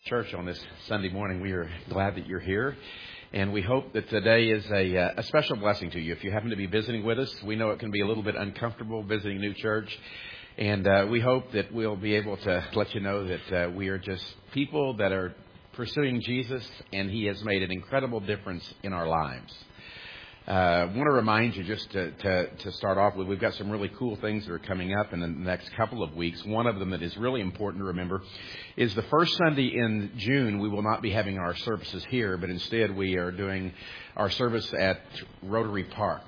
Church on this Sunday morning. We are glad that you're here, and we hope that today is a special blessing to you. If you happen to be visiting with us, we know it can be a little bit uncomfortable visiting New Church, and we hope that we'll be able to let you know that we are just people that are pursuing Jesus, and He has made an incredible difference in our lives. I want to remind you just to start off with, we've got some really cool things that are coming up in the next couple of weeks. One of them that is really important to remember is the first Sunday in June. We will not be having our services here, but instead we are doing our service at Rotary Park.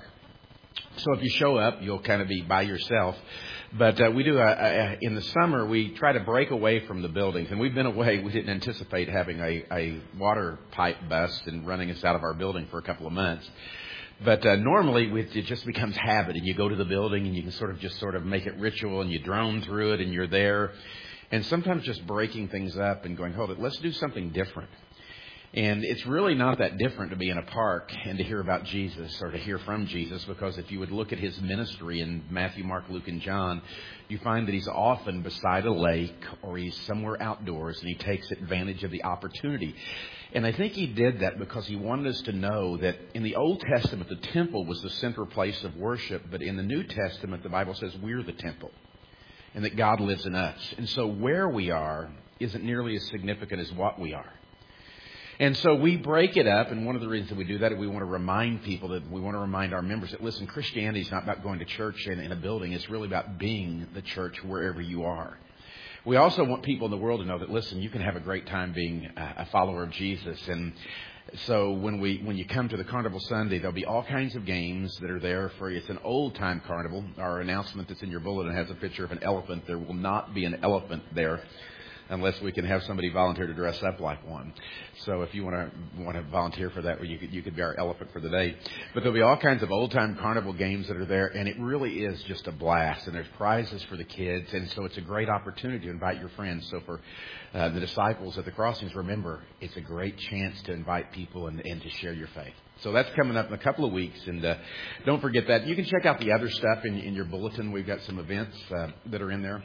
So if you show up, you'll kind of be by yourself. But we do, in the summer, we try to break away from the buildings. And we've been away. We didn't anticipate having a water pipe bust and running us out of our building for a couple of months. But normally it just becomes habit, and you go to the building and you can sort of make it ritual, and you drone through it and you're there. And sometimes just breaking things up and going, hold it, let's do something different. And it's really not that different to be in a park and to hear about Jesus or to hear from Jesus, because if you would look at His ministry in Matthew, Mark, Luke, and John, you find that He's often beside a lake or He's somewhere outdoors, and He takes advantage of the opportunity. And I think He did that because He wanted us to know that in the Old Testament, the temple was the central place of worship. But in the New Testament, the Bible says we're the temple and that God lives in us. And so where we are isn't nearly as significant as what we are. And so we break it up, and one of the reasons that we do that is we want to remind people, that we want to remind our members that, listen, Christianity is not about going to church in a building. It's really about being the church wherever you are. We also want people in the world to know that, listen, you can have a great time being a follower of Jesus. And so when you come to the Carnival Sunday, there'll be all kinds of games that are there for you. It's an old-time carnival. Our announcement that's in your bulletin has a picture of an elephant. There will not be an elephant there unless we can have somebody volunteer to dress up like one. So if you want to volunteer for that, you could be our elephant for the day. But there'll be all kinds of old-time carnival games that are there, and it really is just a blast. And there's prizes for the kids, and so it's a great opportunity to invite your friends. So for the disciples at the Crossings, remember, it's a great chance to invite people and to share your faith. So that's coming up in a couple of weeks, and don't forget that. You can check out the other stuff in your bulletin. We've got some events that are in there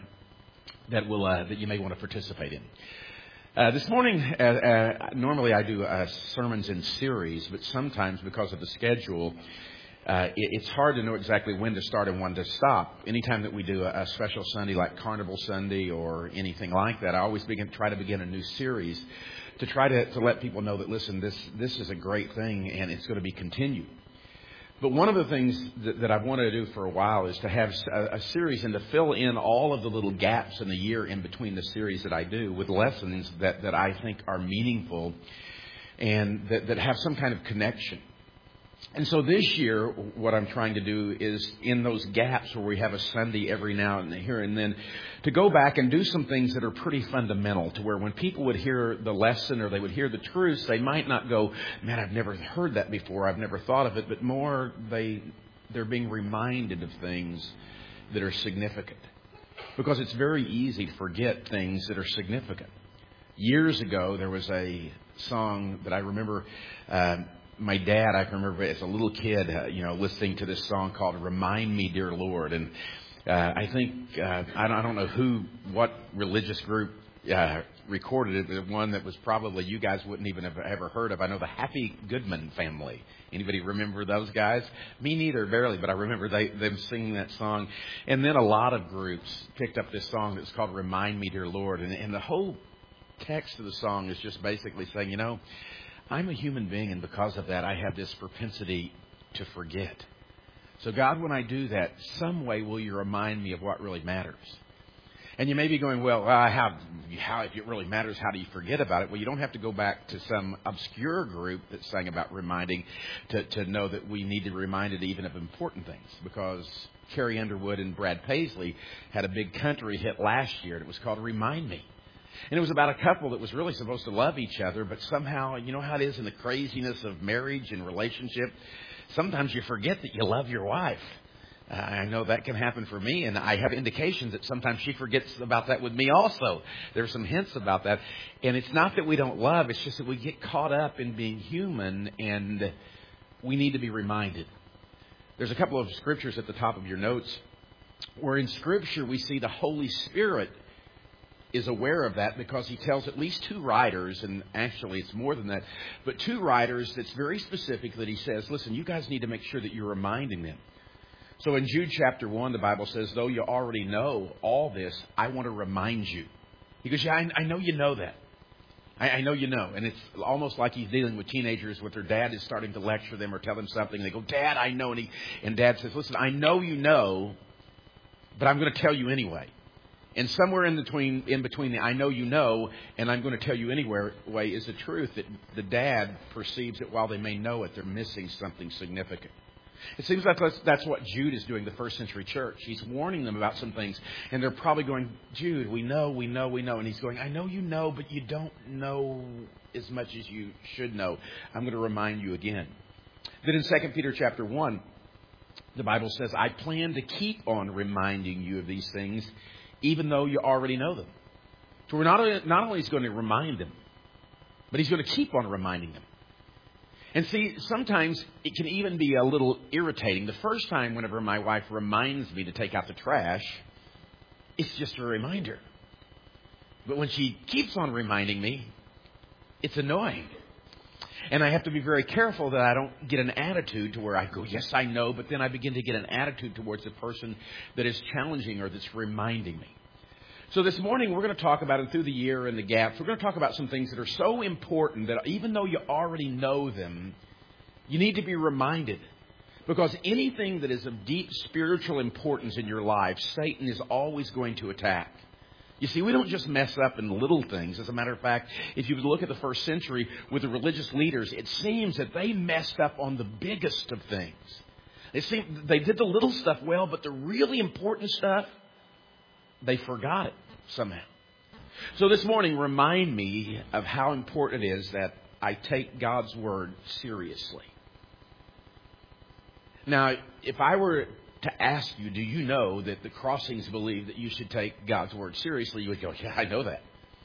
that you may want to participate in. This morning, normally I do sermons in series, but sometimes because of the schedule, it's hard to know exactly when to start and when to stop. Anytime that we do a special Sunday like Carnival Sunday or anything like that, I always try to begin a new series to try to let people know that, listen, this is a great thing and it's going to be continued. But one of the things that I've wanted to do for a while is to have a series and to fill in all of the little gaps in the year in between the series that I do with lessons that I think are meaningful and that have some kind of connection. And so this year, what I'm trying to do is in those gaps where we have a Sunday every now and here and then, to go back and do some things that are pretty fundamental, to where when people would hear the lesson or they would hear the truths, they might not go, man, I've never heard that before, I've never thought of it, but more they're being reminded of things that are significant. Because it's very easy to forget things that are significant. Years ago, there was a song that I remember, my dad, I can remember as a little kid, listening to this song called "Remind Me, Dear Lord," and I think I don't know what religious group recorded it, but one that was probably you guys wouldn't even have ever heard of. I know the Happy Goodman family. Anybody remember those guys? Me neither, barely, but I remember them singing that song. And then a lot of groups picked up this song that's called "Remind Me, Dear Lord," and the whole text of the song is just basically saying, I'm a human being, and because of that, I have this propensity to forget. So God, when I do that, some way will you remind me of what really matters? And you may be going, well, how if it really matters, how do you forget about it? Well, you don't have to go back to some obscure group that sang about reminding to know that we need to be reminded even of important things. Because Carrie Underwood and Brad Paisley had a big country hit last year, and it was called "Remind Me." And it was about a couple that was really supposed to love each other, but somehow, you know how it is in the craziness of marriage and relationship, sometimes you forget that you love your wife. I know that can happen for me, and I have indications that sometimes she forgets about that with me also. There's some hints about that. And it's not that we don't love, it's just that we get caught up in being human, and we need to be reminded. There's a couple of scriptures at the top of your notes where in Scripture we see the Holy Spirit is aware of that because he tells at least two writers, and actually it's more than that, but two writers that's very specific that he says, listen, you guys need to make sure that you're reminding them. So in Jude chapter 1, the Bible says, though you already know all this, I want to remind you. He goes, yeah, I know you know that. I know you know. And it's almost like he's dealing with teenagers with their dad is starting to lecture them or tell them something. And they go, Dad, I know. And Dad says, listen, I know you know, but I'm going to tell you anyway. And somewhere in between the I know you know and I'm going to tell you anyway way is the truth that the dad perceives that while they may know it, they're missing something significant. It seems like that's what Jude is doing, the first century church. He's warning them about some things, and they're probably going, Jude, we know. And he's going, I know you know, but you don't know as much as you should know. I'm going to remind you again. Then in 2 Peter chapter 1, the Bible says, I plan to keep on reminding you of these things, even though you already know them. So we're not only is going to remind them, but he's going to keep on reminding them. And see, sometimes it can even be a little irritating. The first time whenever my wife reminds me to take out the trash, it's just a reminder. But when she keeps on reminding me, it's annoying. And I have to be very careful that I don't get an attitude to where I go, yes, I know, but then I begin to get an attitude towards the person that is challenging or that's reminding me. So this morning we're going to talk about it through the year and the gaps. We're going to talk about some things that are so important that even though you already know them, you need to be reminded. Because anything that is of deep spiritual importance in your life, Satan is always going to attack. You see, we don't just mess up in little things. As a matter of fact, if you look at the first century with the religious leaders, it seems that they messed up on the biggest of things. They did the little stuff well, but the really important stuff, they forgot it somehow. So this morning, remind me of how important it is that I take God's Word seriously. Now, if I were to ask you, do you know that the Crossings believe that you should take God's Word seriously? You would go, yeah, I know that.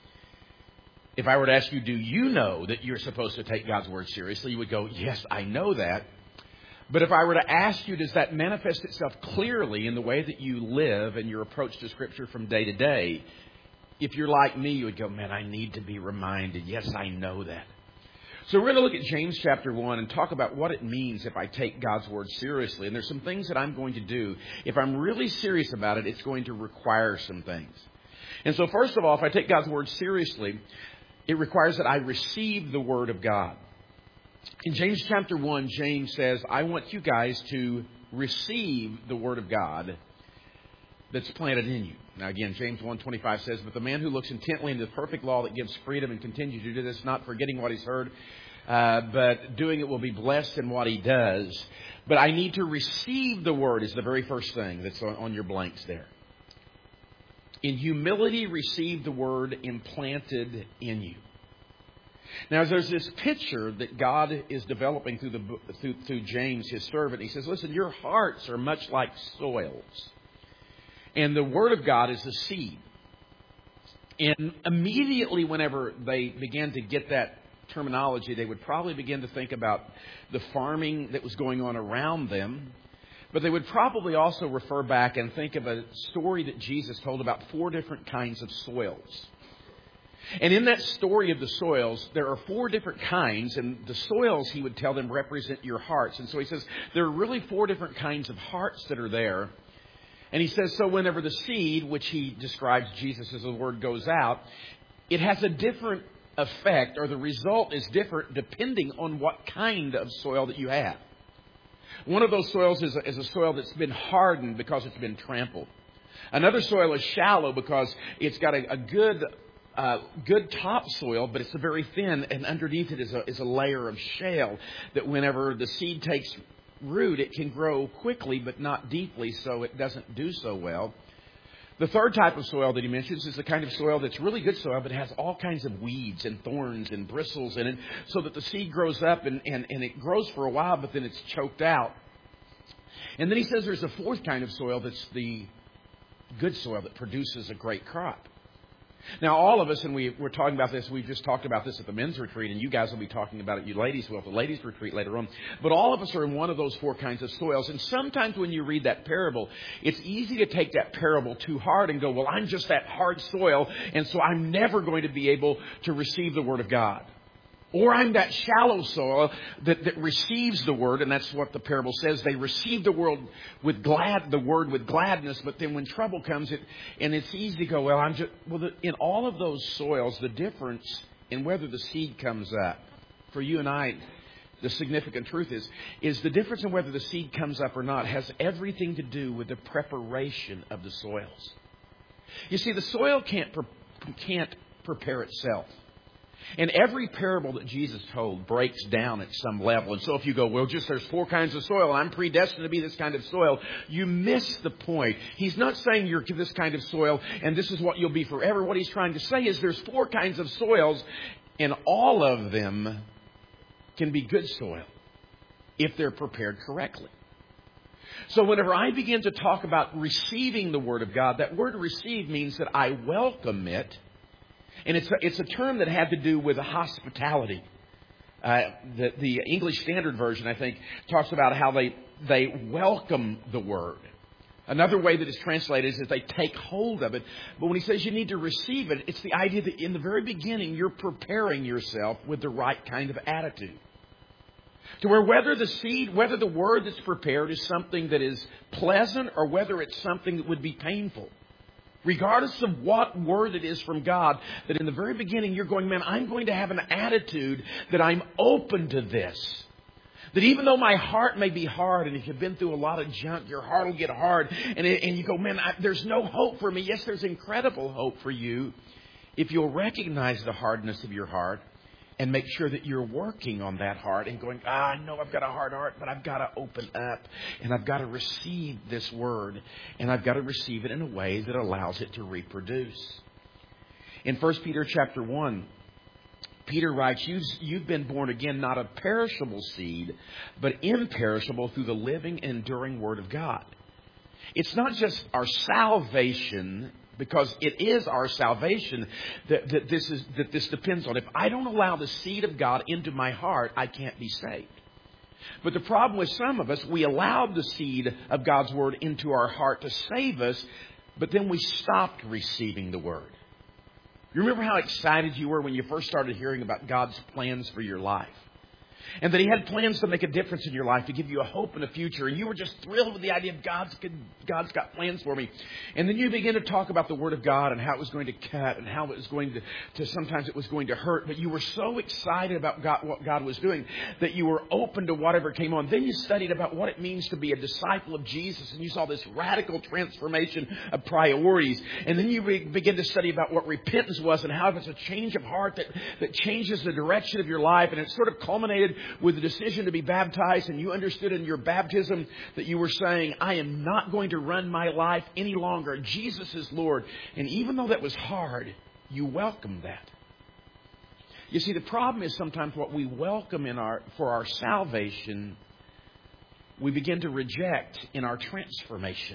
If I were to ask you, do you know that you're supposed to take God's Word seriously? You would go, yes, I know that. But if I were to ask you, does that manifest itself clearly in the way that you live and your approach to Scripture from day to day? If you're like me, you would go, man, I need to be reminded. Yes, I know that. So we're going to look at James chapter 1 and talk about what it means if I take God's Word seriously. And there's some things that I'm going to do. If I'm really serious about it, it's going to require some things. And so first of all, if I take God's Word seriously, it requires that I receive the Word of God. In James chapter 1, James says, I want you guys to receive the Word of God that's planted in you. Now again, James 1:25 says, but the man who looks intently into the perfect law that gives freedom and continues to do this, not forgetting what he's heard, but doing it, will be blessed in what he does. But I need to receive the Word is the very first thing that's on your blanks there. In humility, receive the Word implanted in you. Now, there's this picture that God is developing through James, his servant. He says, listen, your hearts are much like soils. And the Word of God is the seed. And immediately whenever they began to get that terminology, they would probably begin to think about the farming that was going on around them. But they would probably also refer back and think of a story that Jesus told about 4 different kinds of soils. And in that story of the soils, there are 4 different kinds, and the soils, he would tell them, represent your hearts. And so he says there are really 4 different kinds of hearts that are there. And he says, so whenever the seed, which he describes Jesus as the word, goes out, it has a different effect, or the result is different depending on what kind of soil that you have. One of those soils is a soil that's been hardened because it's been trampled. Another soil is shallow because it's got a good topsoil, but it's very thin, and underneath it is a layer of shale that whenever the seed takes root, it can grow quickly but not deeply, so it doesn't do so well. The third type of soil that he mentions is the kind of soil that's really good soil, but it has all kinds of weeds and thorns and bristles in it, so that the seed grows up and it grows for a while, but then it's choked out. And then he says there's a fourth kind of soil that's the good soil that produces a great crop. Now, all of us, and we're talking about this, we've just talked about this at the men's retreat, and you guys will be talking about it, you ladies will, at the ladies' retreat later on. But all of us are in one of those four kinds of soils. And sometimes when you read that parable, it's easy to take that parable too hard and go, well, I'm just that hard soil, and so I'm never going to be able to receive the Word of God. Or I'm that shallow soil that receives the Word, and that's what the parable says. They receive the Word with gladness, but then when trouble comes, it's easy to go, in all of those soils, the difference in whether the seed comes up, for you and I, the significant truth is the difference in whether the seed comes up or not has everything to do with the preparation of the soils. You see, the soil can't prepare itself. And every parable that Jesus told breaks down at some level. And so if you go, there's four kinds of soil, I'm predestined to be this kind of soil, you miss the point. He's not saying you're this kind of soil and this is what you'll be forever. What he's trying to say is there's four kinds of soils, and all of them can be good soil if they're prepared correctly. So whenever I begin to talk about receiving the Word of God, that word receive means that I welcome it. And it's a term that had to do with hospitality. The English Standard Version, I think, talks about how they welcome the Word. Another way that it's translated is that they take hold of it. But when he says you need to receive it, it's the idea that in the very beginning you're preparing yourself with the right kind of attitude. To where whether the Word that's prepared is something that is pleasant or whether it's something that would be painful. Regardless of what word it is from God, that in the very beginning you're going, man, I'm going to have an attitude that I'm open to this. That even though my heart may be hard, and if you've been through a lot of junk, your heart will get hard. And you go, man, there's no hope for me. Yes, there's incredible hope for you if you'll recognize the hardness of your heart and make sure that you're working on that heart and going, I know I've got a hard heart, but I've got to open up and I've got to receive this word, and I've got to receive it in a way that allows it to reproduce. In 1 Peter chapter 1, Peter writes, you've been born again, not of perishable seed, but imperishable through the living and enduring Word of God. It's not just our salvation, because it is our salvation that this depends on. If I don't allow the seed of God into my heart, I can't be saved. But the problem with some of us, we allowed the seed of God's Word into our heart to save us, but then we stopped receiving the Word. You remember how excited you were when you first started hearing about God's plans for your life? And that He had plans to make a difference in your life, to give you a hope in the future. And you were just thrilled with the idea of God's got plans for me. And then you begin to talk about the Word of God and how it was going to cut and how it was going to sometimes it was going to hurt. But you were so excited about what God was doing that you were open to whatever came on. Then you studied about what it means to be a disciple of Jesus. And you saw this radical transformation of priorities. And then you begin to study about what repentance was and how it's a change of heart that changes the direction of your life. And it sort of culminated with the decision to be baptized, and you understood in your baptism that you were saying, I am not going to run my life any longer. Jesus is Lord. And even though that was hard, you welcomed that. You see, the problem is sometimes what we welcome for our salvation, we begin to reject in our transformation.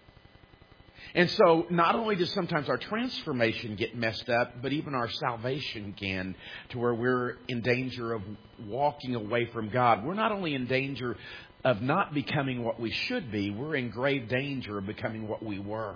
And so not only does sometimes our transformation get messed up, but even our salvation can, to where we're in danger of walking away from God. We're not only in danger of not becoming what we should be, we're in grave danger of becoming what we were.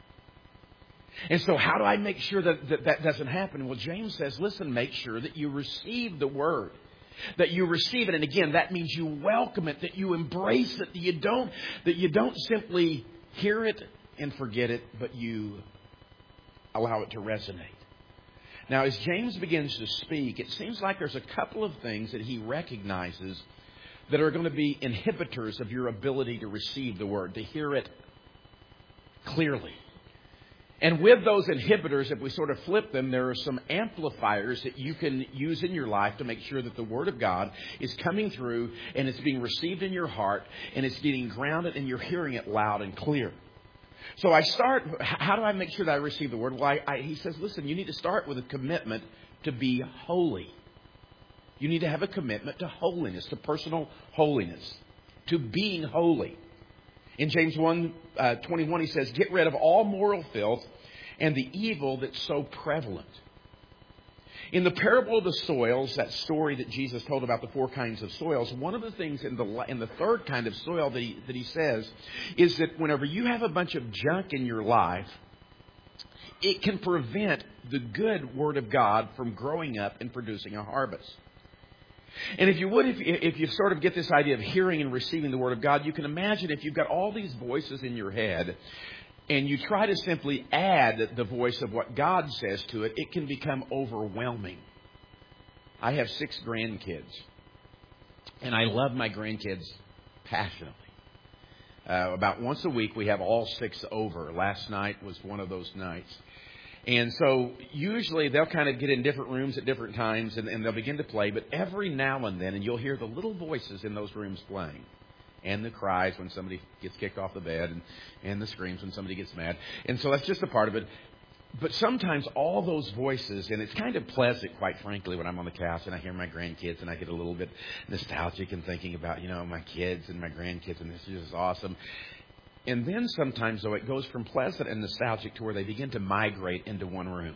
And so how do I make sure that doesn't happen? Well, James says, listen, make sure that you receive the Word. That you receive it. And again, that means you welcome it, that you embrace it, that you don't simply hear it and forget it, but you allow it to resonate. Now, as James begins to speak, it seems like there's a couple of things that he recognizes that are going to be inhibitors of your ability to receive the Word, to hear it clearly. And with those inhibitors, if we sort of flip them, there are some amplifiers that you can use in your life to make sure that the Word of God is coming through and it's being received in your heart and it's getting grounded and you're hearing it loud and clear. So how do I make sure that I receive the Word? Well, he says, listen, you need to start with a commitment to be holy. You need to have a commitment to holiness, to personal holiness, to being holy. In James 1:21, he says, get rid of all moral filth and the evil that's so prevalent. In the parable of the soils, that story that Jesus told about the 4 kinds of soils, one of the things in the third kind of soil that he says is that whenever you have a bunch of junk in your life, it can prevent the good Word of God from growing up and producing a harvest. And if you sort of get this idea of hearing and receiving the Word of God, you can imagine if you've got all these voices in your head and you try to simply add the voice of what God says to it, it can become overwhelming. I have 6 grandkids, and I love my grandkids passionately. About once a week, we have all 6 over. Last night was one of those nights. And so usually they'll kind of get in different rooms at different times, and they'll begin to play. But every now and then, and you'll hear the little voices in those rooms playing. And the cries when somebody gets kicked off the bed, and the screams when somebody gets mad. And so that's just a part of it. But sometimes all those voices, and it's kind of pleasant, quite frankly, when I'm on the couch and I hear my grandkids and I get a little bit nostalgic and thinking about, my kids and my grandkids, and this is just awesome. And then sometimes, though, it goes from pleasant and nostalgic to where they begin to migrate into one room.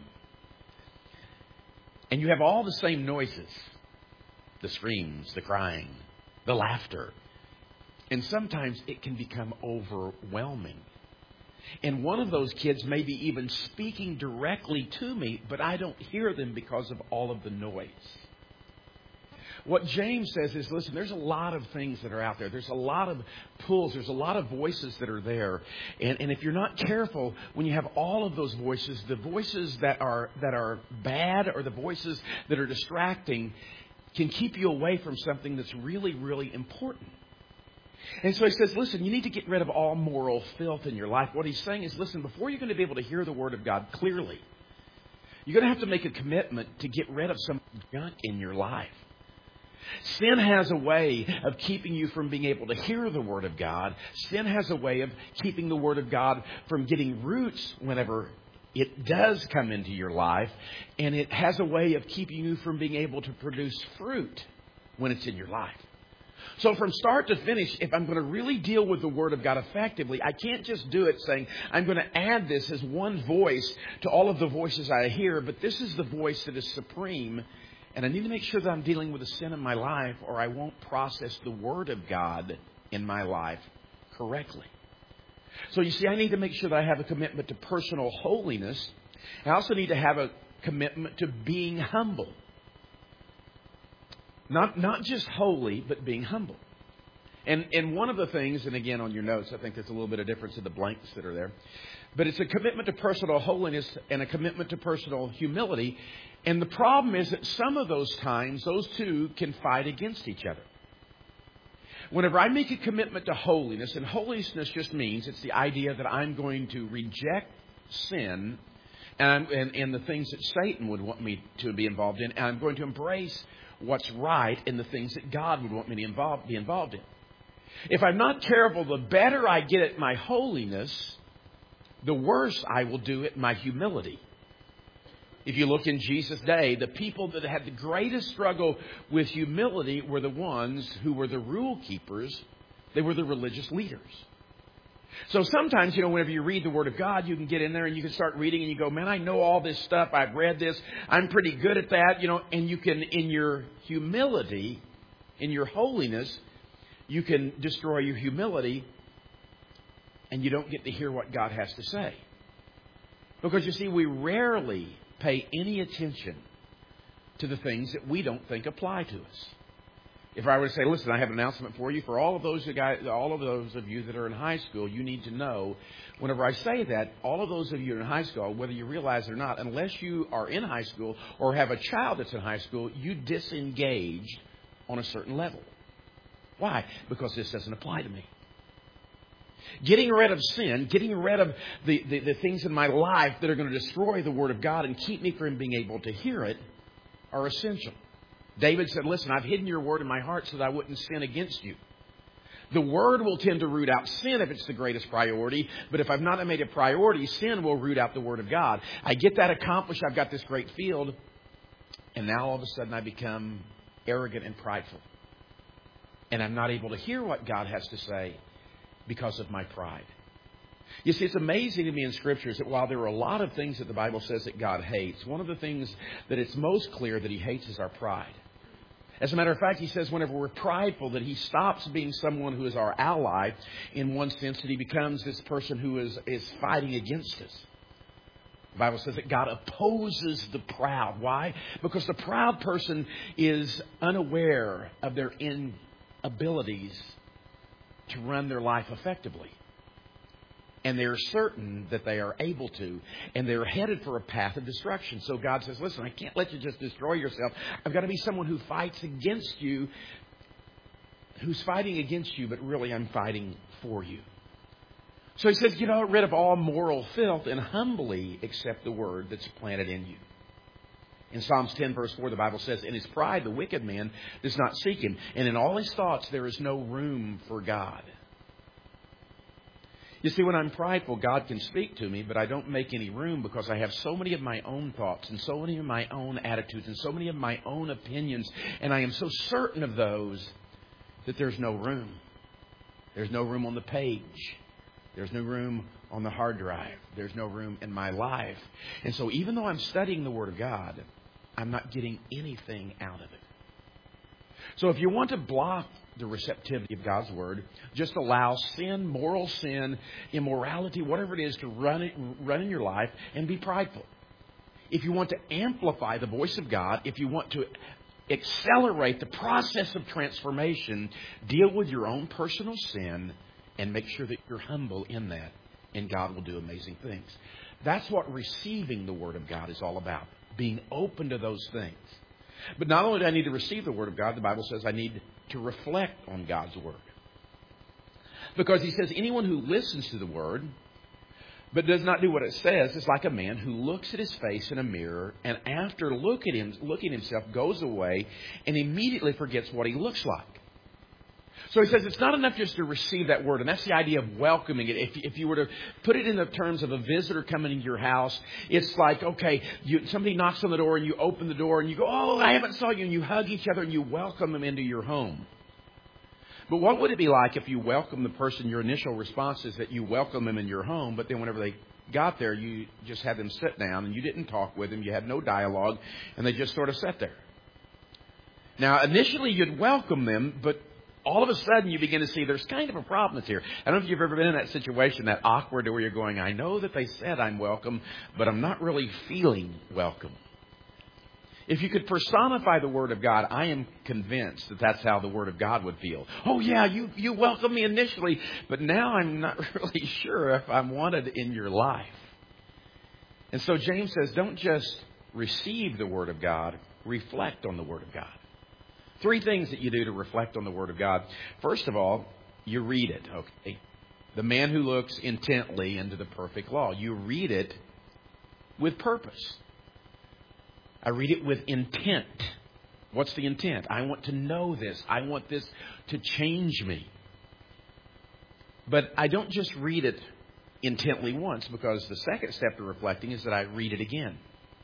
And you have all the same noises. The screams, the crying, the laughter. And sometimes it can become overwhelming. And one of those kids may be even speaking directly to me, but I don't hear them because of all of the noise. What James says is, listen, there's a lot of things that are out there. There's a lot of pulls. There's a lot of voices that are there. And if you're not careful, when you have all of those voices, the voices that are bad or the voices that are distracting can keep you away from something that's really, really important. And so he says, listen, you need to get rid of all moral filth in your life. What he's saying is, listen, before you're going to be able to hear the Word of God clearly, you're going to have to make a commitment to get rid of some junk in your life. Sin has a way of keeping you from being able to hear the Word of God. Sin has a way of keeping the Word of God from getting roots whenever it does come into your life. And it has a way of keeping you from being able to produce fruit when it's in your life. So from start to finish, if I'm going to really deal with the Word of God effectively, I can't just do it saying, I'm going to add this as one voice to all of the voices I hear, but this is the voice that is supreme. And I need to make sure that I'm dealing with a sin in my life, or I won't process the Word of God in my life correctly. So you see, I need to make sure that I have a commitment to personal holiness. I also need to have a commitment to being humble. Not just holy, but being humble. And one of the things, and again on your notes, I think there's a little bit of difference in the blanks that are there. But it's a commitment to personal holiness and a commitment to personal humility. And the problem is that some of those times, those two can fight against each other. Whenever I make a commitment to holiness, and holiness just means it's the idea that I'm going to reject sin and the things that Satan would want me to be involved in, and I'm going to embrace what's right in the things that God would want me to be involved in. If I'm not careful, the better I get at my holiness, the worse I will do at my humility. If you look in Jesus' day, the people that had the greatest struggle with humility were the ones who were the rule keepers. They were the religious leaders. So sometimes, whenever you read the Word of God, you can get in there and you can start reading and you go, man, I know all this stuff. I've read this. I'm pretty good at that, and you can, in your humility, in your holiness, you can destroy your humility and you don't get to hear what God has to say. Because you see, we rarely pay any attention to the things that we don't think apply to us. If I were to say, listen, I have an announcement for you. For all of those of you that are in high school, you need to know, whenever I say that, all of those of you in high school, whether you realize it or not, unless you are in high school or have a child that's in high school, you disengage on a certain level. Why? Because this doesn't apply to me. Getting rid of sin, getting rid of the things in my life that are going to destroy the Word of God and keep me from being able to hear it are essential. David said, listen, I've hidden your Word in my heart so that I wouldn't sin against you. The Word will tend to root out sin if it's the greatest priority. But if I've not made it a priority, sin will root out the Word of God. I get that accomplished. I've got this great field. And now all of a sudden I become arrogant and prideful. And I'm not able to hear what God has to say because of my pride. You see, it's amazing to me in Scriptures that while there are a lot of things that the Bible says that God hates, one of the things that it's most clear that He hates is our pride. As a matter of fact, He says whenever we're prideful that He stops being someone who is our ally in one sense, that He becomes this person who is fighting against us. The Bible says that God opposes the proud. Why? Because the proud person is unaware of their inabilities to run their life effectively. And they're certain that they are able to. And they're headed for a path of destruction. So God says, listen, I can't let you just destroy yourself. I've got to be someone who fights against you, who's fighting against you, but really I'm fighting for you. So He says, get rid of all moral filth and humbly accept the word that's planted in you. In Psalms 10, verse 4, the Bible says, in his pride, the wicked man does not seek Him. And in all his thoughts, there is no room for God. You see, when I'm prideful, God can speak to me, but I don't make any room because I have so many of my own thoughts and so many of my own attitudes and so many of my own opinions. And I am so certain of those that there's no room. There's no room on the page. There's no room on the hard drive. There's no room in my life. And so even though I'm studying the Word of God, I'm not getting anything out of it. So if you want to block the receptivity of God's Word, just allow sin, moral sin, immorality, whatever it is, to run in your life and be prideful. If you want to amplify the voice of God, if you want to accelerate the process of transformation, deal with your own personal sin and make sure that you're humble in that, and God will do amazing things. That's what receiving the Word of God is all about, being open to those things. But not only do I need to receive the Word of God, the Bible says I need to reflect on God's Word. Because He says anyone who listens to the Word but does not do what it says is like a man who looks at his face in a mirror and after looking at himself goes away and immediately forgets what he looks like. So He says it's not enough just to receive that Word. And that's the idea of welcoming it. If you were to put it in the terms of a visitor coming into your house, it's like, okay, somebody knocks on the door and you open the door and you go, oh, I haven't saw you. And you hug each other and you welcome them into your home. But what would it be like if you welcome the person, your initial response is that you welcome them in your home, but then whenever they got there, you just had them sit down and you didn't talk with them, you had no dialogue, and they just sort of sat there. Now, initially you'd welcome them, but all of a sudden you begin to see there's kind of a problem that's here. I don't know if you've ever been in that situation, that awkward where you're going, I know that they said I'm welcome, but I'm not really feeling welcome. If you could personify the Word of God, I am convinced that that's how the Word of God would feel. Oh yeah, you welcomed me initially, but now I'm not really sure if I'm wanted in your life. And so James says, don't just receive the Word of God, reflect on the Word of God. 3 things that you do to reflect on the Word of God. First of all, you read it. Okay, the man who looks intently into the perfect law. You read it with purpose. I read it with intent. What's the intent? I want to know this. I want this to change me. But I don't just read it intently once, because the second step to reflecting is that I read it again.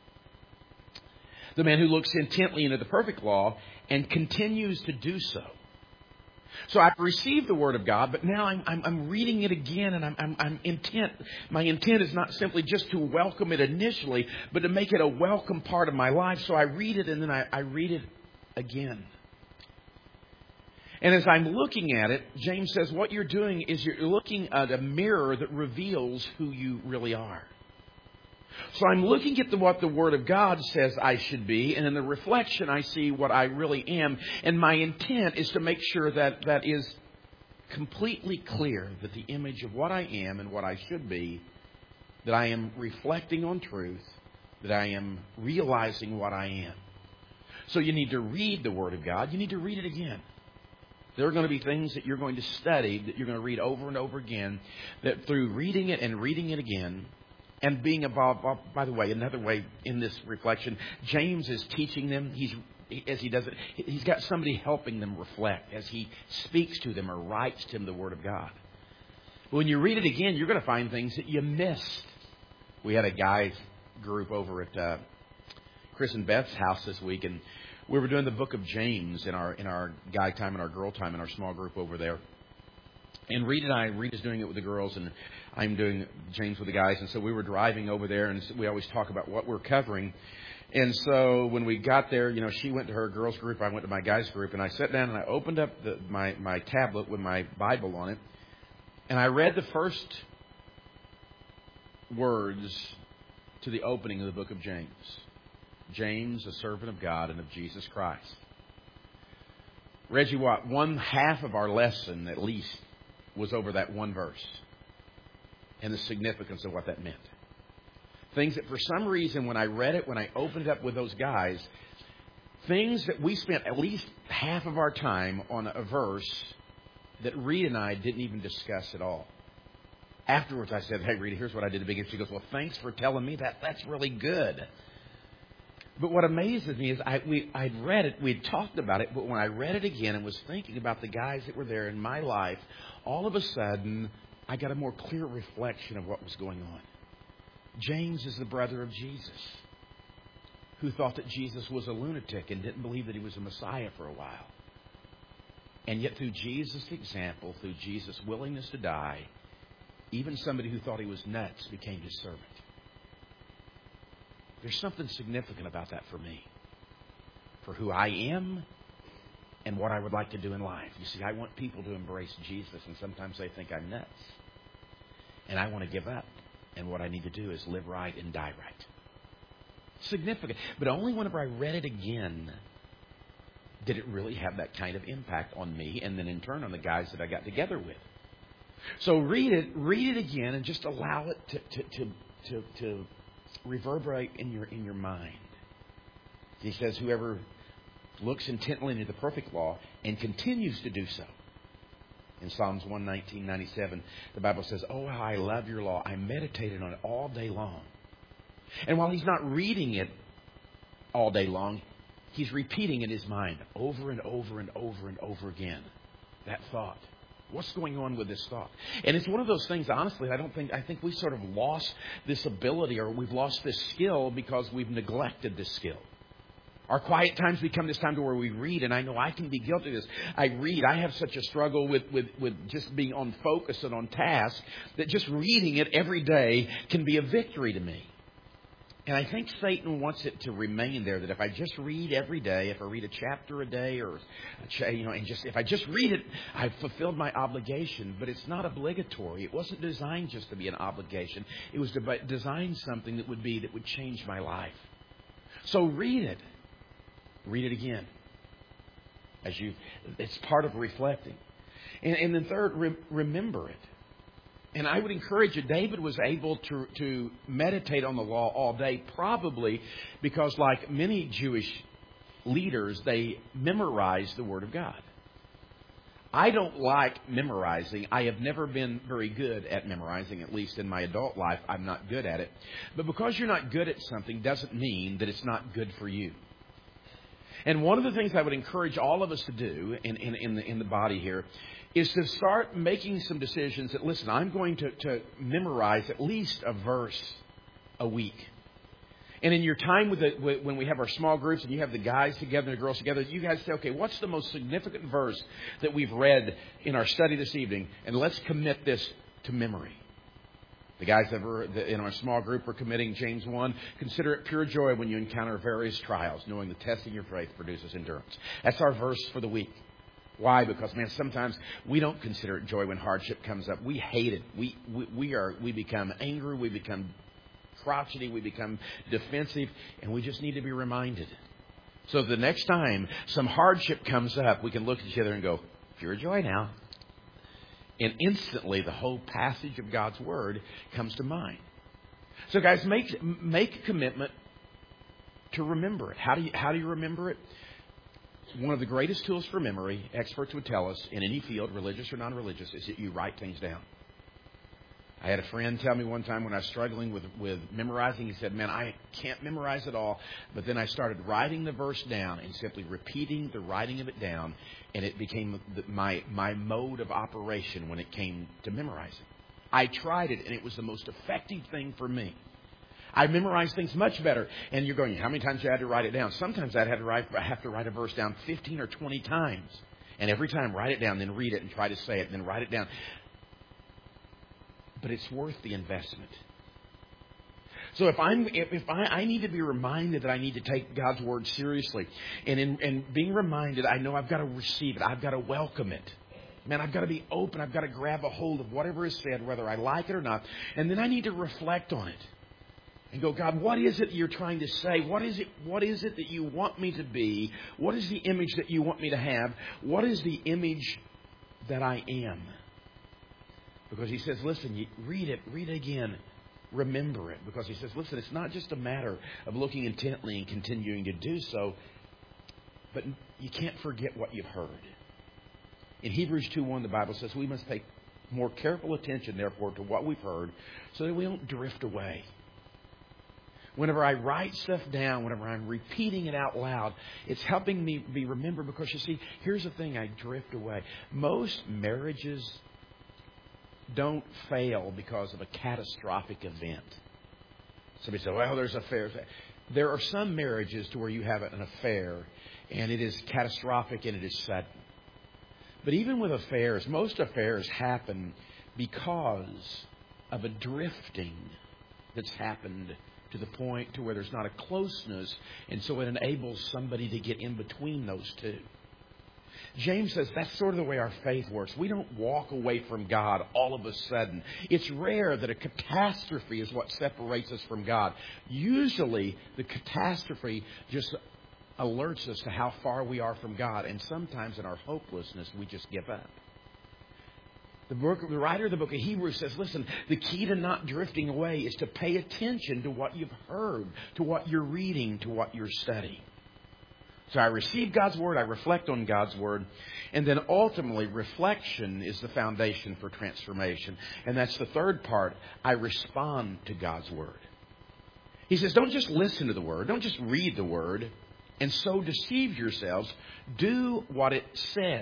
The man who looks intently into the perfect law and continues to do so. So I've received the Word of God, but now I'm reading it again, and I'm intent. My intent is not simply just to welcome it initially, but to make it a welcome part of my life. So I read it, and then I read it again. And as I'm looking at it, James says what you're doing is you're looking at a mirror that reveals who you really are. So I'm looking at what the Word of God says I should be, and in the reflection I see what I really am. And my intent is to make sure that that is completely clear, that the image of what I am and what I should be, that I am reflecting on truth, that I am realizing what I am. So you need to read the Word of God. You need to read it again. There are going to be things that you're going to study, that you're going to read over and over again, that through reading it and reading it again, and being involved, by the way, another way in this reflection, James is teaching them. As he does it, he's got somebody helping them reflect as he speaks to them or writes to them the Word of God. When you read it again, you're going to find things that you missed. We had a guys group over at Chris and Beth's house this week, and we were doing the book of James in our guy time and our girl time in our small group over there. And Rita's doing it with the girls, and I'm doing James with the guys. And so we were driving over there, and we always talk about what we're covering. And so when we got there, she went to her girls group, I went to my guys group, and I sat down and I opened up my tablet with my Bible on it, and I read the first words to the opening of the book of James. James, a servant of God and of Jesus Christ. Reggie Watt, one half of our lesson at least was over that one verse and the significance of what that meant. Things that for some reason when I read it, when I opened it up with those guys, things that we spent at least half of our time on a verse that Rita and I didn't even discuss at all. Afterwards I said, hey Rita, here's what I did at the beginning. She goes, well, thanks for telling me that. That's really good. But what amazes me is I'd read it, we'd talked about it, but when I read it again and was thinking about the guys that were there in my life, all of a sudden I got a more clear reflection of what was going on. James is the brother of Jesus, who thought that Jesus was a lunatic and didn't believe that he was a Messiah for a while. And yet through Jesus' example, through Jesus' willingness to die, even somebody who thought he was nuts became his servant. There's something significant about that for me, for who I am and what I would like to do in life. You see, I want people to embrace Jesus, and sometimes they think I'm nuts. And I want to give up, and what I need to do is live right and die right. Significant. But only whenever I read it again did it really have that kind of impact on me, and then in turn on the guys that I got together with. So read it again, and just allow it to reverberate in your mind. He says, whoever looks intently into the perfect law and continues to do so. In Psalms 119:97, the Bible says, oh, how I love your law. I meditated on it all day long. And while he's not reading it all day long, he's repeating in his mind over and over and over and over again that thought. What's going on with this thought? And it's one of those things, honestly, I think we sort of lost this ability, or we've lost this skill because we've neglected this skill. Our quiet times become this time to where we read, and I know I can be guilty of this. I read. I have such a struggle with just being on focus and on task that just reading it every day can be a victory to me. And I think Satan wants it to remain there, that if I just read every day, if I read a chapter a day, or if I just read it, I've fulfilled my obligation. But it's not obligatory. It wasn't designed just to be an obligation. It was designed something that would change my life. So read it. Read it again. It's part of reflecting. And then third, remember it. And I would encourage you, David was able to meditate on the law all day, probably because, like many Jewish leaders, they memorized the Word of God. I don't like memorizing. I have never been very good at memorizing, at least in my adult life. I'm not good at it. But because you're not good at something doesn't mean that it's not good for you. And one of the things I would encourage all of us to do in the body here is to start making some decisions that, listen, I'm going to memorize at least a verse a week. And in your time when we have our small groups and you have the guys together and the girls together, you guys say, okay, what's the most significant verse that we've read in our study this evening? And let's commit this to memory. The guys that were in our small group were committing James 1. Consider it pure joy when you encounter various trials, knowing the testing your faith produces endurance. That's our verse for the week. Why? Because, man, sometimes we don't consider it joy when hardship comes up. We hate it. We become angry. We become crotchety. We become defensive. And we just need to be reminded. So the next time some hardship comes up, we can look at each other and go, pure joy now. And instantly the whole passage of God's Word comes to mind. So guys, make a commitment to remember it. How do you remember it? One of the greatest tools for memory, experts would tell us, in any field, religious or non-religious, is that you write things down. I had a friend tell me one time when I was struggling with memorizing, he said, man, I can't memorize it all. But then I started writing the verse down and simply repeating the writing of it down. And it became my mode of operation when it came to memorizing. I tried it, and it was the most effective thing for me. I memorized things much better. And you're going, how many times you had to write it down? Sometimes I have to write a verse down 15 or 20 times. And every time, write it down, then read it and try to say it, and then write it down. but it's worth the investment. So if I need to be reminded that I need to take God's Word seriously, and being reminded, I know I've got to receive it. I've got to welcome it. Man, I've got to be open. I've got to grab a hold of whatever is said, whether I like it or not. And then I need to reflect on it and go, God, what is it you're trying to say? What is it that you want me to be? What is the image that you want me to have? What is the image that I am? Because He says, listen, read it again. Remember it. Because He says, listen, it's not just a matter of looking intently and continuing to do so, but you can't forget what you've heard. In Hebrews 2:1, the Bible says we must pay more careful attention, therefore, to what we've heard so that we don't drift away. Whenever I write stuff down, whenever I'm repeating it out loud, it's helping me be remembered because, you see, here's the thing, I drift away. Most marriages don't fail because of a catastrophic event. Somebody says, well, there's affairs. There are some marriages to where you have an affair and it is catastrophic and it is sudden. But even with affairs, most affairs happen because of a drifting that's happened to the point to where there's not a closeness, and so it enables somebody to get in between those two. James says that's sort of the way our faith works. We don't walk away from God all of a sudden. It's rare that a catastrophe is what separates us from God. Usually, the catastrophe just alerts us to how far we are from God. And sometimes in our hopelessness, we just give up. The writer of the book of Hebrews says, listen, the key to not drifting away is to pay attention to what you've heard, to what you're reading, to what you're studying. So I receive God's Word, I reflect on God's Word, and then ultimately reflection is the foundation for transformation. And that's the third part. I respond to God's Word. He says, don't just listen to the Word, don't just read the Word, and so deceive yourselves. Do what it says.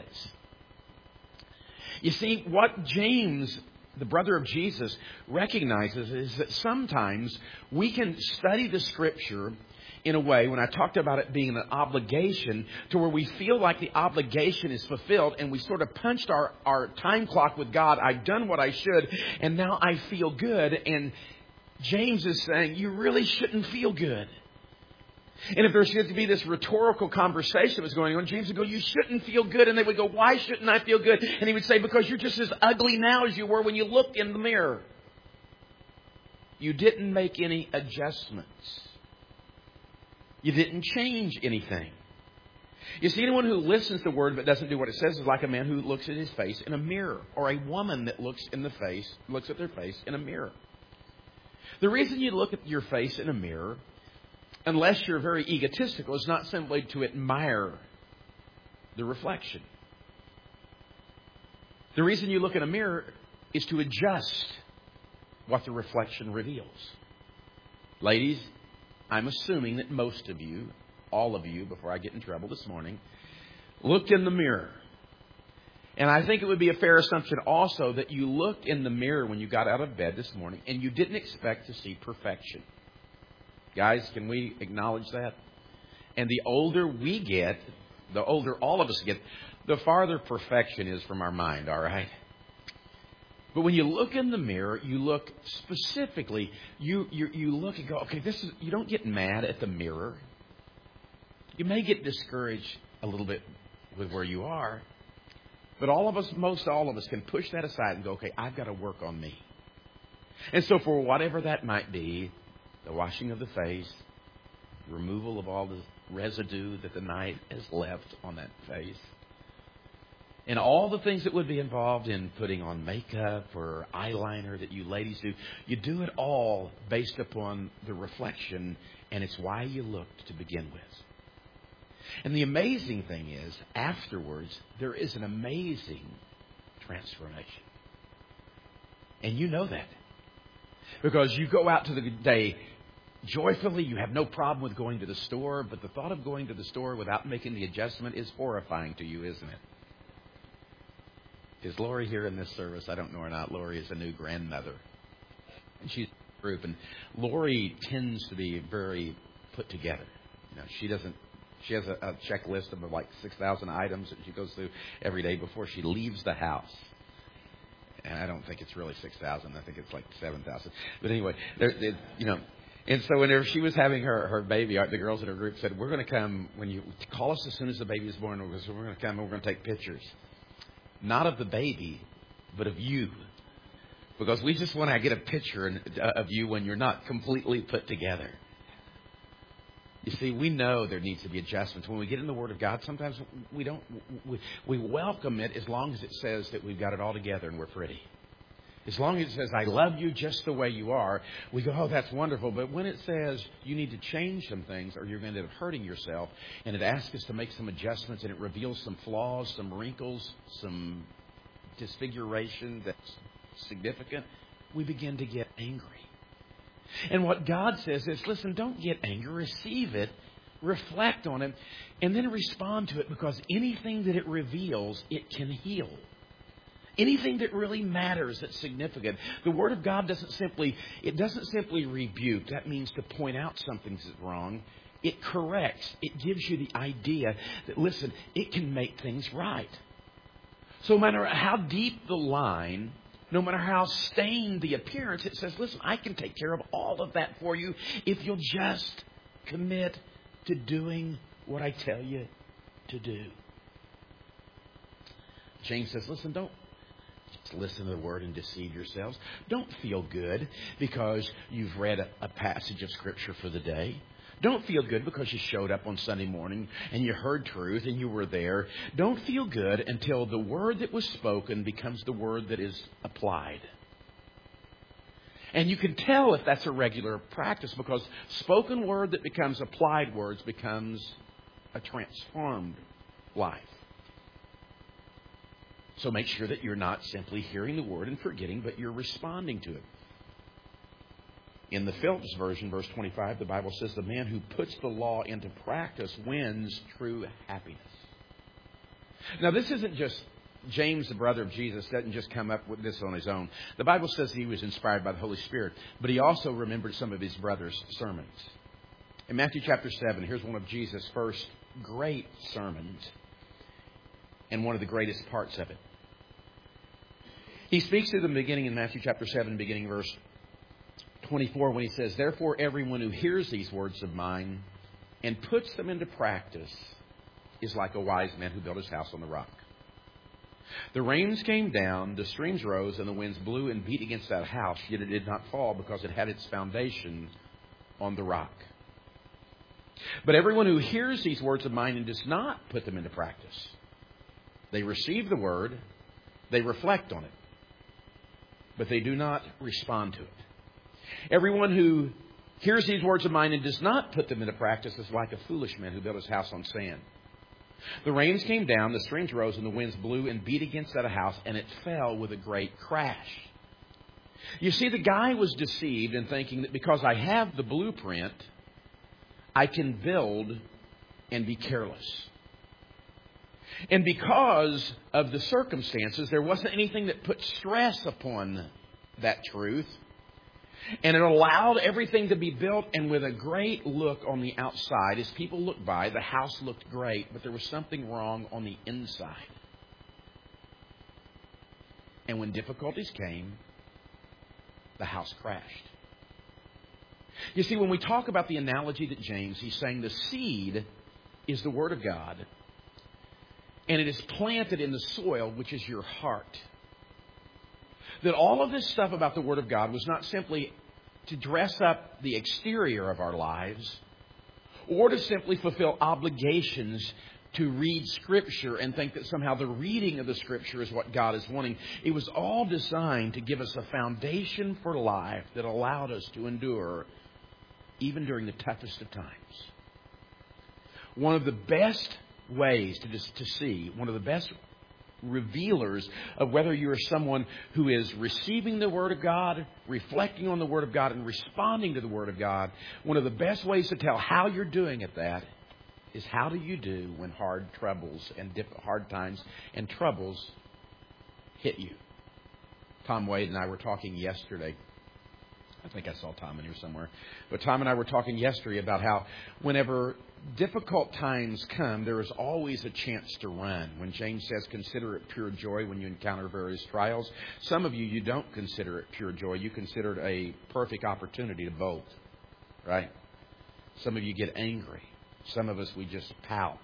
You see, what James, the brother of Jesus, recognizes is that sometimes we can study the Scripture in a way, when I talked about it being an obligation, to where we feel like the obligation is fulfilled and we sort of punched our time clock with God. I've done what I should and now I feel good. And James is saying you really shouldn't feel good. And if there's going to be this rhetorical conversation that was going on, James would go, you shouldn't feel good. And they would go, why shouldn't I feel good? And he would say, because you're just as ugly now as you were when you looked in the mirror. You didn't make any adjustments. You didn't change anything. You see, anyone who listens to the Word but doesn't do what it says is like a man who looks at his face in a mirror, or a woman that looks at their face in a mirror. The reason you look at your face in a mirror, unless you're very egotistical, is not simply to admire the reflection. The reason you look in a mirror is to adjust what the reflection reveals. Ladies, I'm assuming that most of you, all of you, before I get in trouble this morning, looked in the mirror. And I think it would be a fair assumption also that you looked in the mirror when you got out of bed this morning and you didn't expect to see perfection. Guys, can we acknowledge that? And the older we get, the older all of us get, the farther perfection is from our mind, all right? But when you look in the mirror, you look specifically, you look and go, okay, you don't get mad at the mirror. You may get discouraged a little bit with where you are. But most all of us can push that aside and go, okay, I've got to work on me. And so for whatever that might be, the washing of the face, removal of all the residue that the night has left on that face, and all the things that would be involved in putting on makeup or eyeliner that you ladies do, you do it all based upon the reflection, and it's why you looked to begin with. And the amazing thing is, afterwards, there is an amazing transformation. And you know that. Because you go out to the day joyfully, you have no problem with going to the store, but the thought of going to the store without making the adjustment is horrifying to you, isn't it? Is Lori here in this service? I don't know or not. Lori is a new grandmother. And she's in a group. And Lori tends to be very put together. You know, she has a checklist of like 6,000 items that she goes through every day before she leaves the house. And I don't think it's really 6,000. I think it's like 7,000. But anyway, And so whenever she was having her baby, the girls in her group said, we're going to come, when you call us as soon as the baby is born, we're going to come and we're going to take pictures. Not of the baby, but of you. Because we just want to get a picture of you when you're not completely put together. You see, we know there needs to be adjustments. When we get in the Word of God, sometimes we welcome it as long as it says that we've got it all together and we're pretty. As long as it says, I love you just the way you are, we go, oh, that's wonderful. But when it says you need to change some things or you're going to end up hurting yourself, and it asks us to make some adjustments and it reveals some flaws, some wrinkles, some disfiguration that's significant, we begin to get angry. And what God says is, listen, don't get angry, receive it, reflect on it, and then respond to it, because anything that it reveals, it can heal. Anything that really matters, that's significant. The Word of God doesn't simply rebuke. That means to point out something's wrong. It corrects. It gives you the idea that, listen, it can make things right. So no matter how deep the line, no matter how stained the appearance, it says, listen, I can take care of all of that for you if you'll just commit to doing what I tell you to do. James says, listen, don't just listen to the Word and deceive yourselves. Don't feel good because you've read a passage of Scripture for the day. Don't feel good because you showed up on Sunday morning and you heard truth and you were there. Don't feel good until the word that was spoken becomes the word that is applied. And you can tell if that's a regular practice, because spoken word that becomes applied words becomes a transformed life. So make sure that you're not simply hearing the word and forgetting, but you're responding to it. In the Phillips version, verse 25, the Bible says, the man who puts the law into practice wins true happiness. Now, this isn't just James, the brother of Jesus, doesn't just come up with this on his own. The Bible says he was inspired by the Holy Spirit, but he also remembered some of his brother's sermons. In Matthew chapter 7, here's one of Jesus' first great sermons and one of the greatest parts of it. He speaks to the beginning in Matthew chapter 7, beginning verse 24, when he says, therefore everyone who hears these words of mine and puts them into practice is like a wise man who built his house on the rock. The rains came down, the streams rose, and the winds blew and beat against that house, yet it did not fall because it had its foundation on the rock. But everyone who hears these words of mine and does not put them into practice, they receive the word, they reflect on it, but they do not respond to it. Everyone who hears these words of mine and does not put them into practice is like a foolish man who built his house on sand. The rains came down, the streams rose, and the winds blew and beat against that house, and it fell with a great crash. You see, the guy was deceived in thinking that because I have the blueprint, I can build and be careless. And because of the circumstances, there wasn't anything that put stress upon that truth. And it allowed everything to be built, and with a great look on the outside, as people looked by, the house looked great, but there was something wrong on the inside. And when difficulties came, the house crashed. You see, when we talk about the analogy that James, he's saying the seed is the Word of God, and it is planted in the soil, which is your heart. That all of this stuff about the Word of God was not simply to dress up the exterior of our lives or to simply fulfill obligations to read Scripture and think that somehow the reading of the Scripture is what God is wanting. It was all designed to give us a foundation for life that allowed us to endure even during the toughest of times. One of the best ways to see, one of the best revealers of whether you're someone who is receiving the Word of God, reflecting on the Word of God, and responding to the Word of God, one of the best ways to tell how you're doing at that is how do you do when hard times and troubles hit you. Tom Wade and I were talking yesterday I think I saw Tom in here somewhere. But Tom and I were talking yesterday about how whenever difficult times come, there is always a chance to run. When James says, consider it pure joy when you encounter various trials. Some of you don't consider it pure joy. You consider it a perfect opportunity to bolt, right? Some of you get angry. Some of us, we just pout.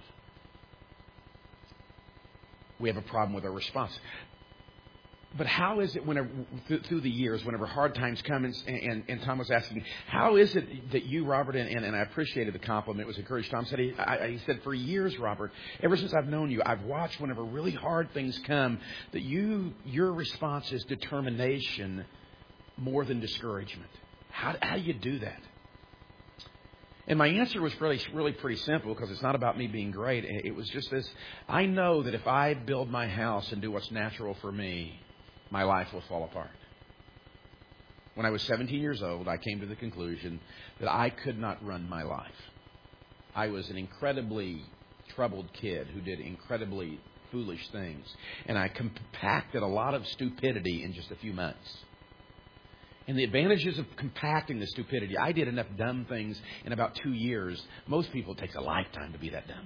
We have a problem with our response. But how is it whenever, through the years, whenever hard times come, and Tom was asking, how is it that you, Robert, and I appreciated the compliment, it was encouraged. Tom said, he said, for years, Robert, ever since I've known you, I've watched whenever really hard things come, that your response is determination more than discouragement. How do you do that? And my answer was really pretty simple, because it's not about me being great. It was just this. I know that if I build my house and do what's natural for me, my life will fall apart. When I was 17 years old, I came to the conclusion that I could not run my life. I was an incredibly troubled kid who did incredibly foolish things. And I compacted a lot of stupidity in just a few months. And the advantages of compacting the stupidity, I did enough dumb things in about 2 years. Most people, it takes a lifetime to be that dumb.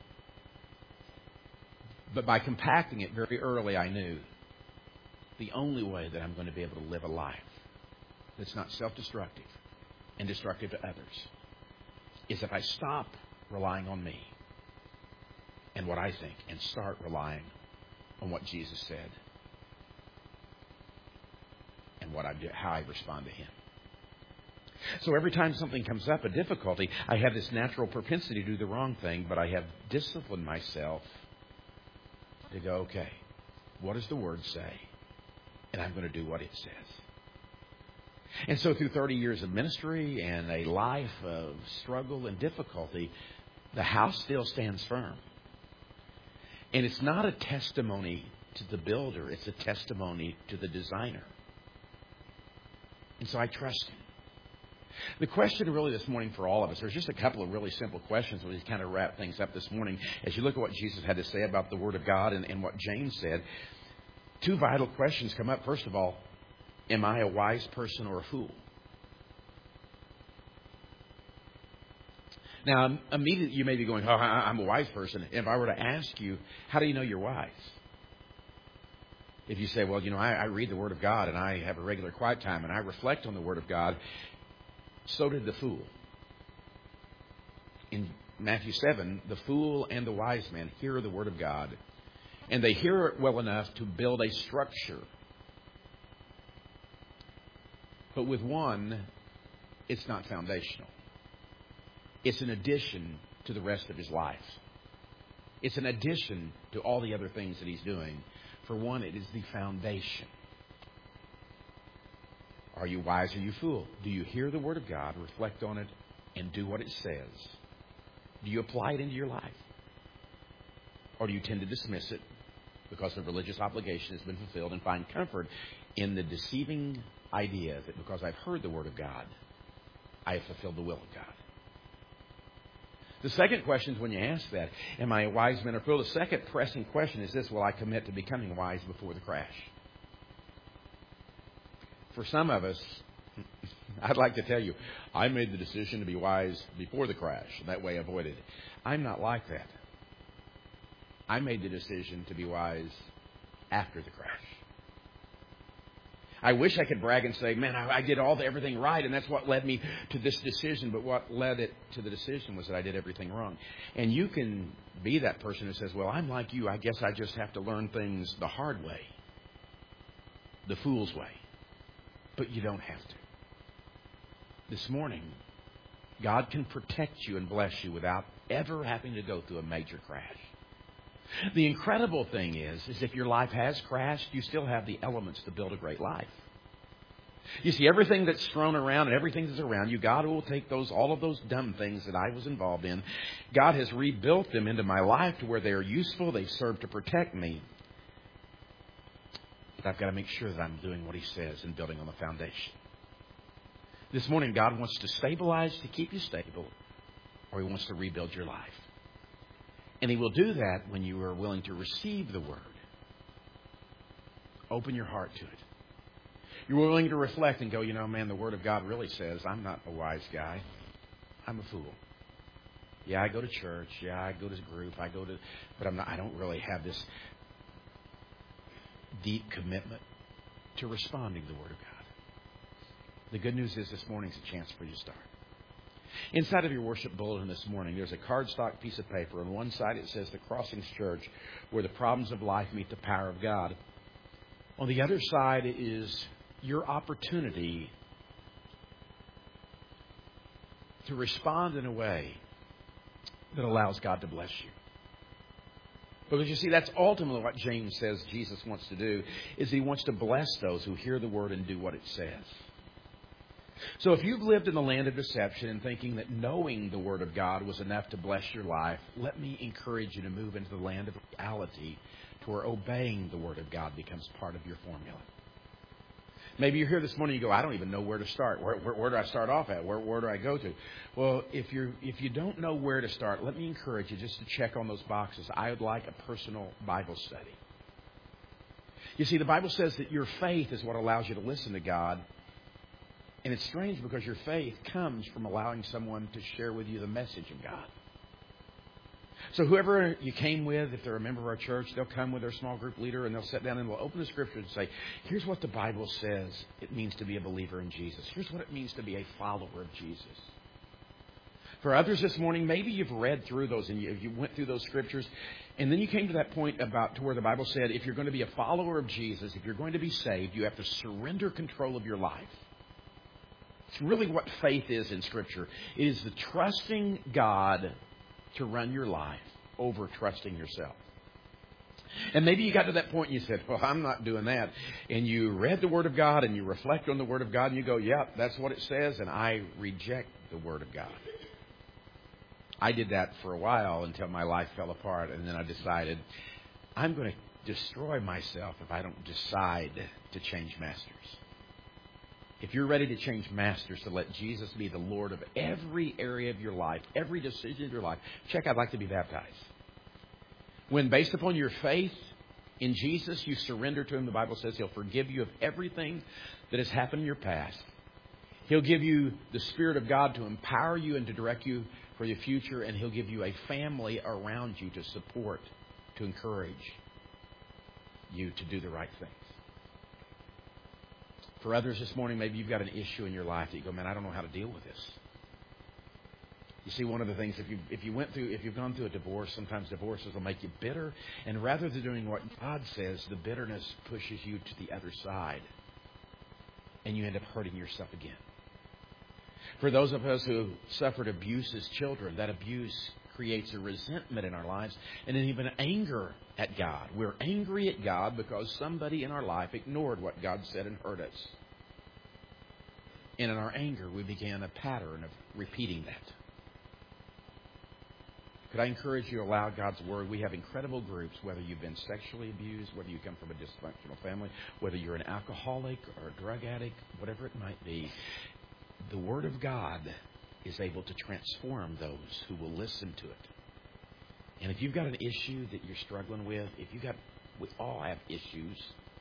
But by compacting it very early, I knew the only way that I'm going to be able to live a life that's not self-destructive and destructive to others is if I stop relying on me and what I think and start relying on what Jesus said and what I do, how I respond to Him. So every time something comes up, a difficulty, I have this natural propensity to do the wrong thing, but I have disciplined myself to go, okay, what does the Word say? And I'm going to do what it says. And so through 30 years of ministry and a life of struggle and difficulty, the house still stands firm. And it's not a testimony to the builder. It's a testimony to the designer. And so I trust Him. The question really this morning for all of us, there's just a couple of really simple questions. We'll just kind of wrap things up this morning. As you look at what Jesus had to say about the Word of God and what James said, two vital questions come up. First of all, am I a wise person or a fool? Now, immediately you may be going, oh, I'm a wise person. If I were to ask you, how do you know you're wise? If you say, well, I read the Word of God and I have a regular quiet time and I reflect on the Word of God, so did the fool. In Matthew 7, the fool and the wise man hear the Word of God, and they hear it well enough to build a structure. But with one, it's not foundational. It's an addition to the rest of his life. It's an addition to all the other things that he's doing. For one, it is the foundation. Are you wise or you fool? Do you hear the Word of God, reflect on it, and do what it says? Do you apply it into your life? Or do you tend to dismiss it because the religious obligation has been fulfilled and find comfort in the deceiving idea that because I've heard the Word of God, I have fulfilled the will of God? The second question is when you ask that, am I a wise man or fool? The second pressing question is this: will I commit to becoming wise before the crash? For some of us, I'd like to tell you, I made the decision to be wise before the crash. That way I avoided it. I'm not like that. I made the decision to be wise after the crash. I wish I could brag and say, man, I did everything right, and that's what led me to this decision. But what led it to the decision was that I did everything wrong. And you can be that person who says, well, I'm like you. I guess I just have to learn things the hard way, the fool's way. But you don't have to. This morning, God can protect you and bless you without ever having to go through a major crash. The incredible thing is if your life has crashed, you still have the elements to build a great life. You see, everything that's thrown around and everything that's around you, God will take all of those dumb things that I was involved in. God has rebuilt them into my life to where they are useful. They serve to protect me. But I've got to make sure that I'm doing what He says and building on the foundation. This morning, God wants to stabilize, to keep you stable, or He wants to rebuild your life. And He will do that when you are willing to receive the Word. Open your heart to it. You're willing to reflect and go, man, the Word of God really says I'm not a wise guy. I'm a fool. Yeah, I go to church. Yeah, I go to group. But I don't really have this deep commitment to responding to the Word of God. The good news is this morning's a chance for you to start. Inside of your worship bulletin this morning, there's a cardstock piece of paper. On one side it says the Crossings Church, where the problems of life meet the power of God. On the other side is your opportunity to respond in a way that allows God to bless you. Because you see, that's ultimately what James says Jesus wants to do, is He wants to bless those who hear the Word and do what it says. So if you've lived in the land of deception and thinking that knowing the Word of God was enough to bless your life, let me encourage you to move into the land of reality to where obeying the Word of God becomes part of your formula. Maybe you're here this morning and you go, I don't even know where to start. Where do I start off at? Where do I go to? Well, if you don't know where to start, let me encourage you just to check on those boxes. I would like a personal Bible study. You see, the Bible says that your faith is what allows you to listen to God. And it's strange because your faith comes from allowing someone to share with you the message of God. So whoever you came with, if they're a member of our church, they'll come with their small group leader and they'll sit down and they'll open the Scripture and say, here's what the Bible says it means to be a believer in Jesus. Here's what it means to be a follower of Jesus. For others this morning, maybe you've read through those and you went through those Scriptures and then you came to that point about to where the Bible said if you're going to be a follower of Jesus, if you're going to be saved, you have to surrender control of your life. It's really what faith is in Scripture. It is the trusting God to run your life over trusting yourself. And maybe you got to that point and you said, well, I'm not doing that. And you read the Word of God and you reflect on the Word of God and you go, yep, that's what it says, and I reject the Word of God. I did that for a while until my life fell apart, and then I decided I'm going to destroy myself if I don't decide to change masters. If you're ready to change masters, to let Jesus be the Lord of every area of your life, every decision of your life, check, I'd like to be baptized. When based upon your faith in Jesus, you surrender to Him, the Bible says He'll forgive you of everything that has happened in your past. He'll give you the Spirit of God to empower you and to direct you for your future, and He'll give you a family around you to support, to encourage you to do the right things. For others this morning, maybe you've got an issue in your life that you go, man, I don't know how to deal with this. You see, one of the things, if you've gone through a divorce, sometimes divorces will make you bitter. And rather than doing what God says, the bitterness pushes you to the other side. And you end up hurting yourself again. For those of us who suffered abuse as children, that abuse creates a resentment in our lives and then even anger at God. We're angry at God because somebody in our life ignored what God said and hurt us. And in our anger, we began a pattern of repeating that. Could I encourage you to allow God's Word? We have incredible groups, whether you've been sexually abused, whether you come from a dysfunctional family, whether you're an alcoholic or a drug addict, whatever it might be. The Word of God is able to transform those who will listen to it. And if you've got an issue that you're struggling with, we all have issues,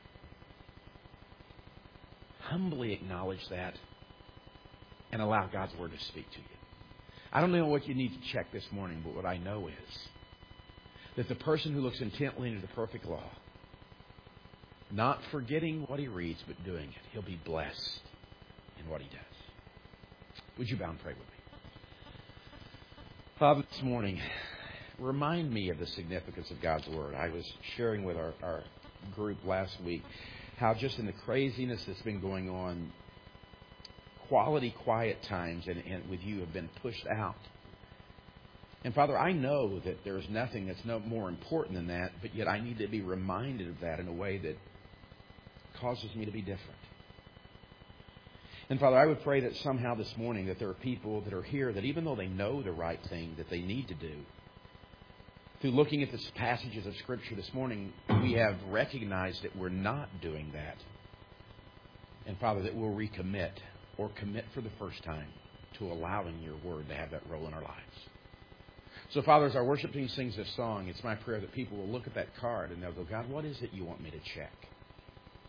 humbly acknowledge that and allow God's Word to speak to you. I don't know what you need to check this morning, but what I know is that the person who looks intently into the perfect law, not forgetting what he reads, but doing it, he'll be blessed in what he does. Would you bow and pray with me? Father, this morning, remind me of the significance of God's Word. I was sharing with our group last week how just in the craziness that's been going on, quality quiet times and with you have been pushed out. And Father, I know that there's nothing that's no more important than that, but yet I need to be reminded of that in a way that causes me to be different. And Father, I would pray that somehow this morning that there are people that are here that even though they know the right thing that they need to do, through looking at the passages of Scripture this morning, we have recognized that we're not doing that. And Father, that we'll recommit or commit for the first time to allowing your Word to have that role in our lives. So, Father, as our worship team sings this song, it's my prayer that people will look at that card and they'll go, God, what is it you want me to check?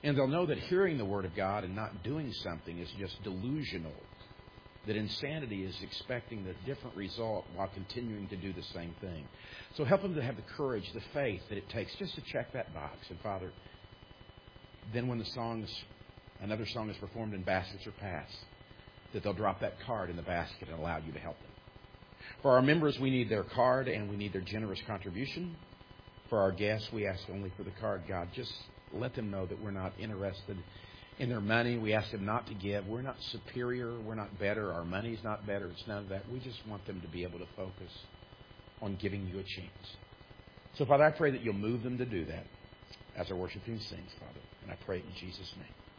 And they'll know that hearing the Word of God and not doing something is just delusional. That insanity is expecting a different result while continuing to do the same thing. So help them to have the courage, the faith that it takes just to check that box. And Father, then when another song is performed and baskets are passed, that they'll drop that card in the basket and allow you to help them. For our members, we need their card and we need their generous contribution. For our guests, we ask only for the card. God, just let them know that we're not interested in their money. We ask them not to give. We're not superior. We're not better. Our money's not better. It's none of that. We just want them to be able to focus on giving you a chance. So, Father, I pray that you'll move them to do that as our worship team sings, Father. And I pray it in Jesus' name.